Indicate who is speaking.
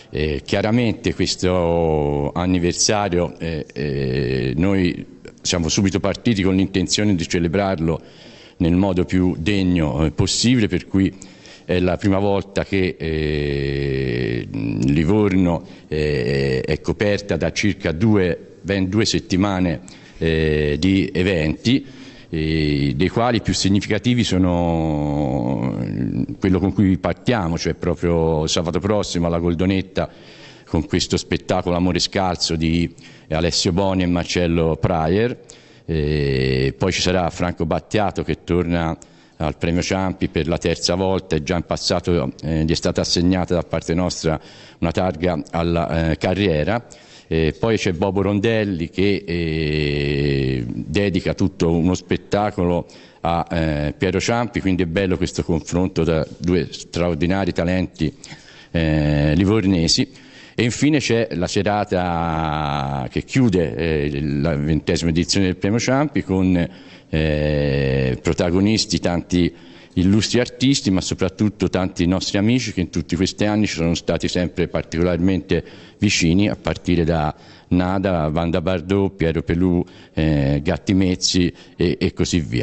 Speaker 1: Chiaramente questo anniversario noi siamo subito partiti con l'intenzione di celebrarlo nel modo più degno possibile, per cui è la prima volta che Livorno è coperta da circa ben 2 settimane di eventi, dei quali i più significativi sono quello con cui partiamo, cioè proprio sabato prossimo alla Goldonetta con questo spettacolo Amore Scalzo di Alessio Boni e Marcello Prayer. Poi ci sarà Franco Battiato che torna al Premio Ciampi per la 3ª volta, e già in passato gli è stata assegnata da parte nostra una targa alla carriera. Poi c'è Bobo Rondelli che dedica tutto uno spettacolo a Piero Ciampi, quindi è bello questo confronto tra 2 straordinari talenti livornesi. E infine c'è la serata che chiude la 20ª edizione del Premio Ciampi con protagonisti tanti illustri artisti, ma soprattutto tanti nostri amici che in tutti questi anni ci sono stati sempre particolarmente vicini, a partire da Nada, Wanda Bardot, Piero Pelù, Gatti Mezzi e così via.